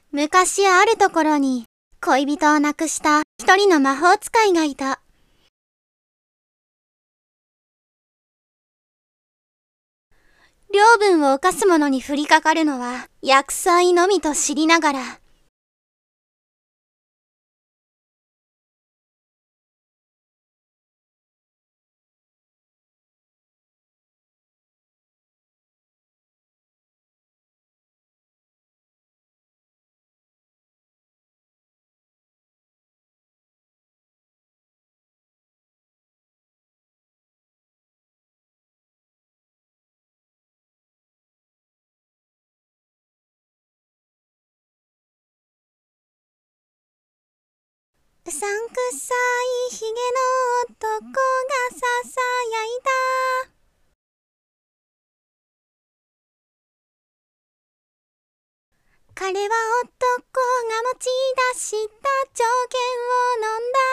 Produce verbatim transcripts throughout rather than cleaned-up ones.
昔あるところに恋人を亡くした一人の魔法使いがいた。領分を犯す者に降りかかるのは厄災のみと知りながら、うさんくさいひげの男がささやいた。彼は男が持ち出した条件を飲んだ。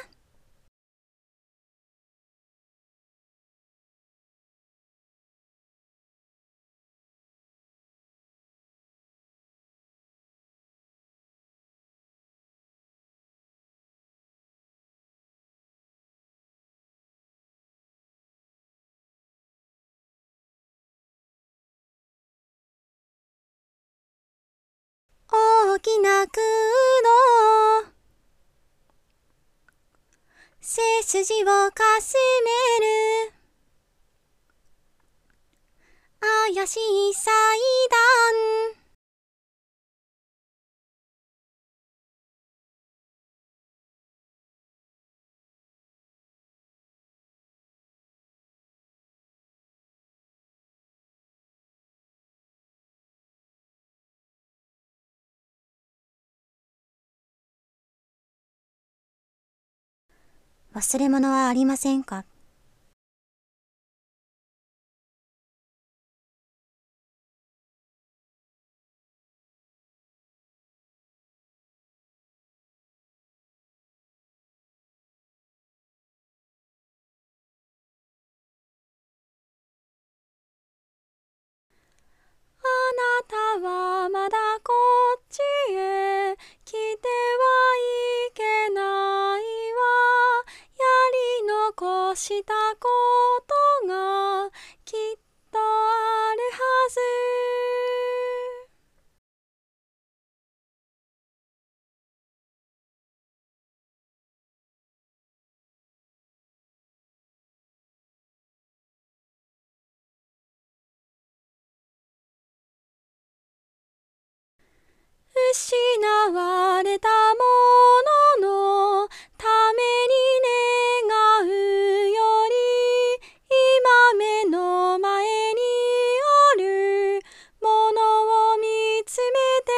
大きな苦労、背筋をかすめる。怪しい祭壇、忘れ物はありませんか？あなたはまだこっちへ来てはいけないわ。やり残したことがきっとあるはず。失われたもののために願うより、今目の前にあるものを見つめて、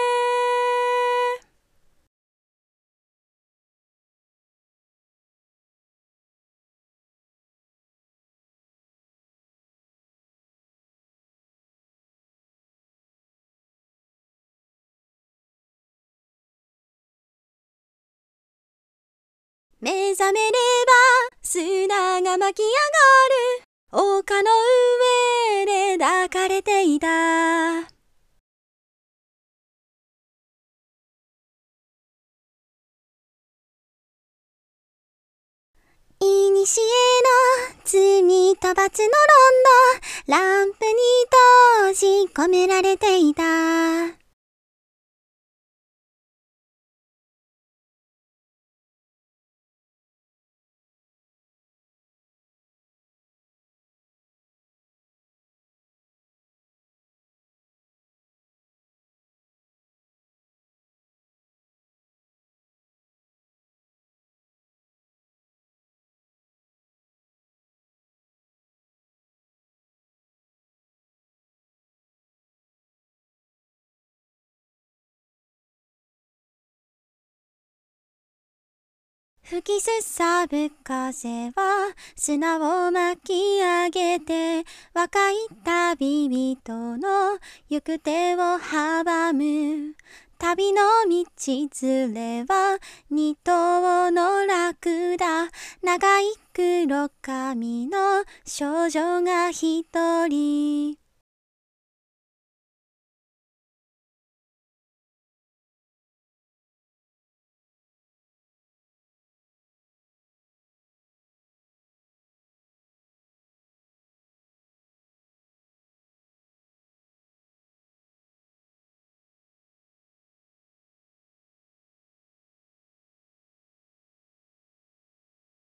目覚めれば砂が巻き上がる。丘の上で抱かれていた。いにしえの罪と罰のロンド、ランプに閉じ込められていた。吹きすさぶ風は砂を巻き上げて、若い旅人の行く手を阻む。旅の道連れは二頭のラクダ、長い黒髪の少女が一人。